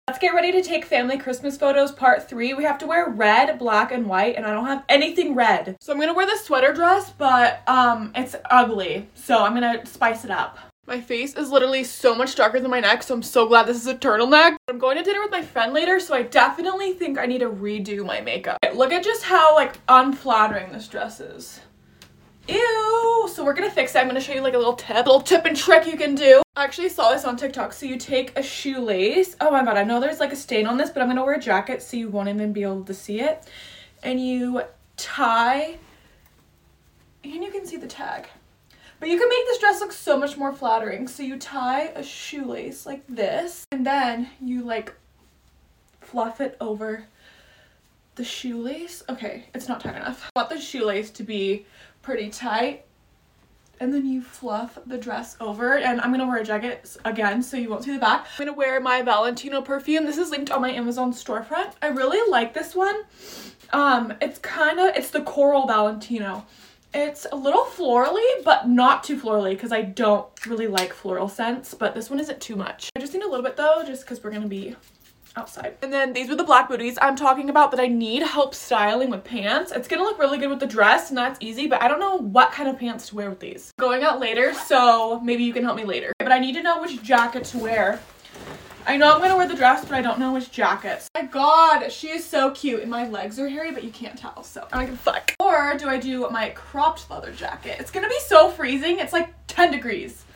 Let's get ready to take family Christmas photos part 3. We have to wear red, black, and white, and I don't have anything red. So I'm gonna wear the sweater dress, but it's ugly. So I'm gonna spice it up. My face is literally so much darker than my neck, so I'm so glad this is a turtleneck. I'm going to dinner with my friend later, so I definitely think I need to redo my makeup. Okay, look at just how like unflattering this dress is. Ew! So we're gonna fix it. I'm gonna show you like a little tip and trick you can do. I actually saw this on TikTok. So you take a shoelace. Oh my god, I know there's like a stain on this, but I'm gonna wear a jacket so you won't even be able to see it. And you tie, and you can see the tag. But you can make this dress look so much more flattering. So you tie a shoelace like this, and then you like fluff it over the shoelace. Okay, it's not tight enough. I want the shoelace to be pretty tight, and then you fluff the dress over, and I'm gonna wear a jacket again so you won't see the back. I'm gonna wear my Valentino perfume. This is linked on my Amazon storefront. I really like this one. It's the Coral Valentino. It's a little florally, but not too florally because I don't really like floral scents, but this one isn't too much. I just need a little bit though, just because we're gonna be outside. And then these were the black booties I'm talking about that I need help styling with pants. It's gonna look really good with the dress and that's easy, but I don't know what kind of pants to wear with these. Going out later, so maybe you can help me later. But I need to know which jacket to wear. I know I'm gonna wear the dress, but I don't know which jacket. Oh my god, she is so cute, and my legs are hairy, but you can't tell, so I don't give a fuck. Or do I do my cropped leather jacket? It's gonna be so freezing. It's like 10 degrees.